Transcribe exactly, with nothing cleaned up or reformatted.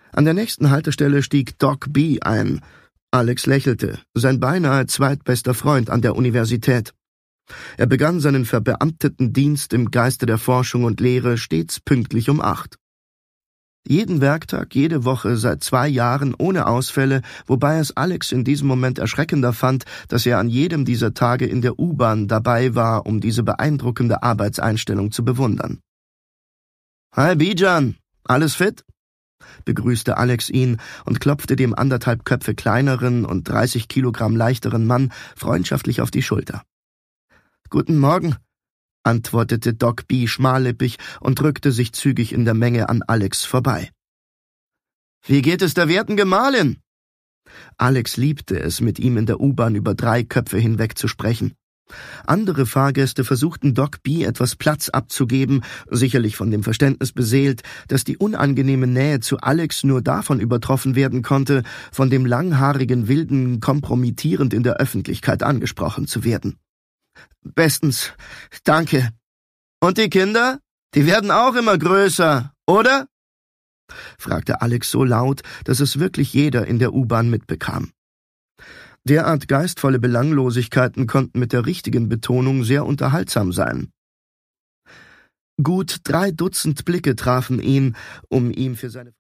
An der nächsten Haltestelle stieg Doc B. ein. Alex lächelte, sein beinahe zweitbester Freund an der Universität. Er begann seinen verbeamteten Dienst im Geiste der Forschung und Lehre stets pünktlich um acht. Jeden Werktag, jede Woche, seit zwei Jahren ohne Ausfälle, wobei es Alex in diesem Moment erschreckender fand, dass er an jedem dieser Tage in der U-Bahn dabei war, um diese beeindruckende Arbeitseinstellung zu bewundern. »Hi Bijan, alles fit?« begrüßte Alex ihn und klopfte dem anderthalb Köpfe kleineren und dreißig Kilogramm leichteren Mann freundschaftlich auf die Schulter. »Guten Morgen«, antwortete Doc B. schmallippig und drückte sich zügig in der Menge an Alex vorbei. »Wie geht es der werten Gemahlin?« Alex liebte es, mit ihm in der U-Bahn über drei Köpfe hinweg zu sprechen. Andere Fahrgäste versuchten Doc B. etwas Platz abzugeben, sicherlich von dem Verständnis beseelt, dass die unangenehme Nähe zu Alex nur davon übertroffen werden konnte, von dem langhaarigen Wilden kompromittierend in der Öffentlichkeit angesprochen zu werden. »Bestens, danke. Und die Kinder? Die werden auch immer größer, oder?« fragte Alex so laut, dass es wirklich jeder in der U-Bahn mitbekam. Derart geistvolle Belanglosigkeiten konnten mit der richtigen Betonung sehr unterhaltsam sein. Gut drei Dutzend Blicke trafen ihn, um ihm für seine